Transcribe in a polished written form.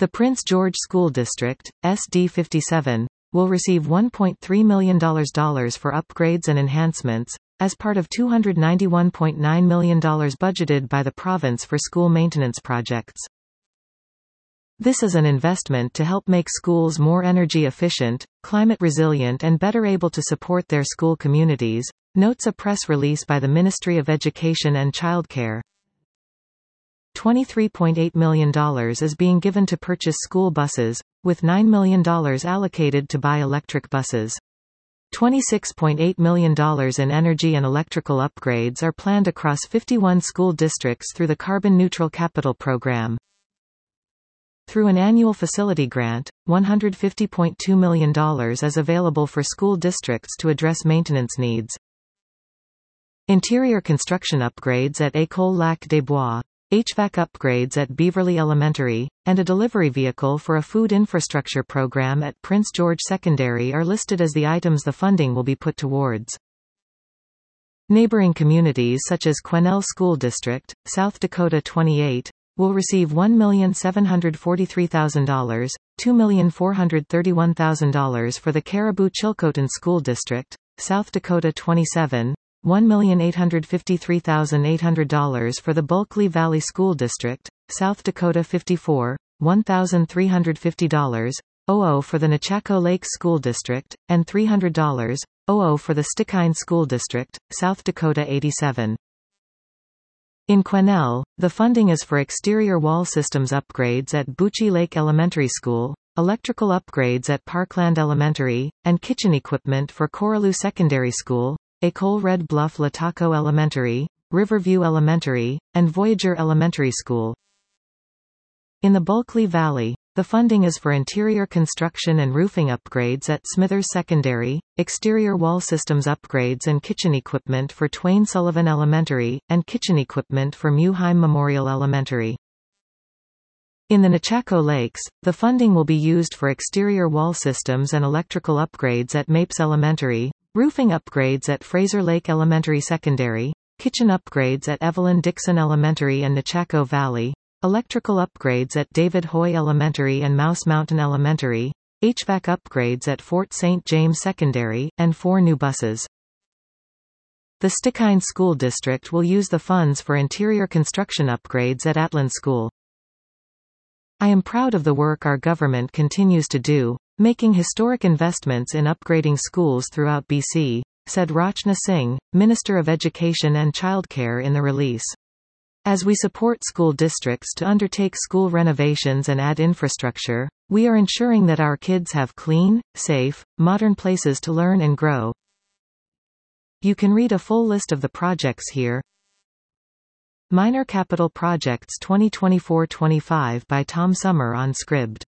The Prince George School District, SD57, will receive $1.3 million for upgrades and enhancements, as part of $291.9 million budgeted by the province for school maintenance projects. This is an investment to help make schools more energy efficient, climate resilient and better able to support their school communities, notes a press release by the Ministry of Education and Childcare. $23.8 million is being given to purchase school buses, with $9 million allocated to buy electric buses. $26.8 million in energy and electrical upgrades are planned across 51 school districts through the Carbon Neutral Capital Program. Through an annual facility grant, $150.2 million is available for school districts to address maintenance needs. Interior construction upgrades at École Lac des Bois, HVAC upgrades at Beaverly Elementary, and a delivery vehicle for a food infrastructure program at Prince George Secondary are listed as the items the funding will be put towards. Neighboring communities such as Quesnel School District, South Dakota 28, will receive $1,743,000, $2,431,000 for the Caribou-Chilcotin School District, South Dakota 27, $1,853,800 for the Bulkley Valley School District, South Dakota 54, $1,350, $00 for the Nechako Lakes School District, and $300, $00 for the Stikine School District, South Dakota 87. In Quesnel, the funding is for exterior wall systems upgrades at Bucci Lake Elementary School, electrical upgrades at Parkland Elementary, and kitchen equipment for Coralou Secondary School, École Red Bluff Lataco Elementary, Riverview Elementary, and Voyager Elementary School. In the Bulkley Valley, the funding is for interior construction and roofing upgrades at Smithers Secondary, exterior wall systems upgrades and kitchen equipment for Twain Sullivan Elementary, and kitchen equipment for Muheim Memorial Elementary. In the Nechako Lakes, the funding will be used for exterior wall systems and electrical upgrades at Mapes Elementary, roofing upgrades at Fraser Lake Elementary Secondary, kitchen upgrades at Evelyn Dixon Elementary and Nechako Valley, electrical upgrades at David Hoy Elementary and Mouse Mountain Elementary, HVAC upgrades at Fort St. James Secondary, and 4 new buses. The Stikine School District will use the funds for interior construction upgrades at Atlan School. I am proud of the work our government continues to do, making historic investments in upgrading schools throughout BC, said Rachna Singh, Minister of Education and Childcare in the release. As we support school districts to undertake school renovations and add infrastructure, we are ensuring that our kids have clean, safe, modern places to learn and grow. You can read a full list of the projects here. Minor Capital Projects 2024-25 by Tom Summer on Scribd.